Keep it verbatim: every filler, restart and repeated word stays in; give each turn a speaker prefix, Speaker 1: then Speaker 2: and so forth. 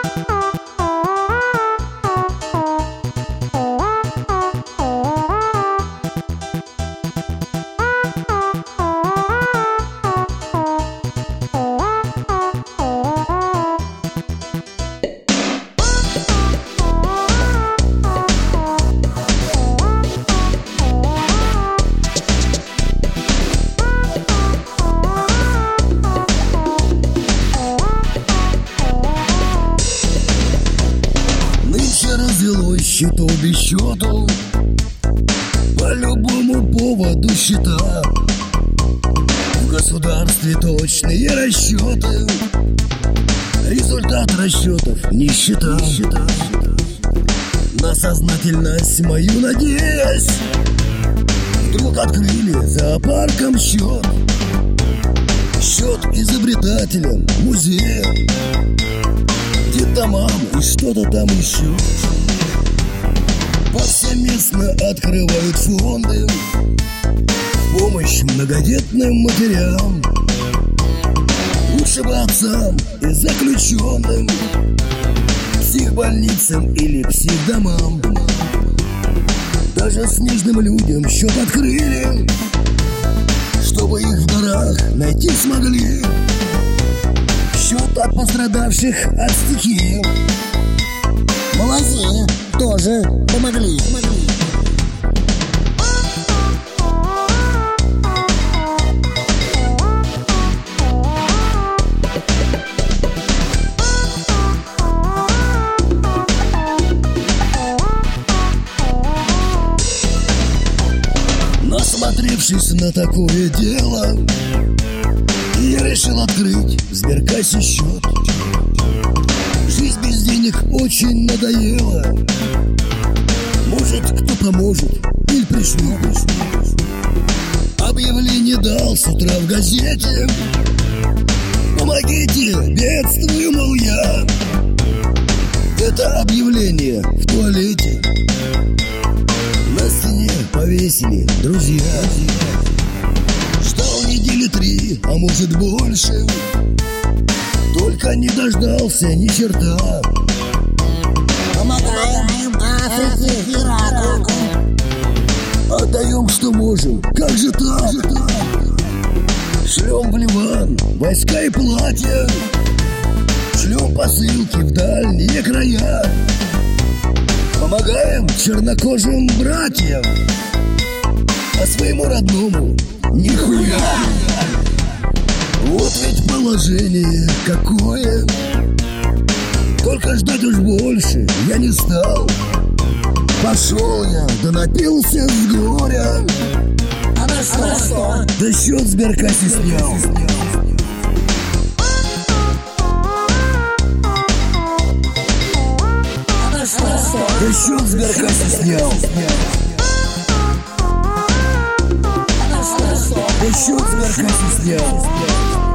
Speaker 1: Развелось счетов без счету, по любому поводу счета. В государстве точные расчеты, результат расчетов нищета. На сознательность мою надеясь, вдруг открыли зоопарком счет. Счет изобретателям музея, детдомам и что-то там еще. Повсеместно открывают фонды, помощь многодетным матерям, лучше бы отцам и заключенным, психбольницам или психдомам. Даже снежным людям счет открыли, чтобы их в горах найти смогли. Счет от пострадавших от стихии.
Speaker 2: Молодцы, тоже помогли.
Speaker 1: Насмотревшись на такое дело, я решил открыть в Сберкассе счет. Жизнь без денег очень надоела. Может, кто поможет или пришлет. Объявление дал с утра в газете: помогите, бедствую, мол, я. Это объявление в туалете на стене повесили друзья. Ждал недели три, а может больше, только не дождался ни черта.
Speaker 2: Помогаем Африке, Ираку,
Speaker 1: отдаем, что можем, как же так? Шлем в Ливан войска и платья, шлем посылки в дальние края. Помогаем чернокожим братьям, а своему родному нихуя. Вот ведь положение какое. Только ждать уж больше я не стал. Пошел я, да напился с горя.
Speaker 2: А на что? А на что?
Speaker 1: Да счет в Сберкассе снял.
Speaker 2: А на что?
Speaker 1: Да счет в Сберкассе снял. Да счет в Сберкассе снял.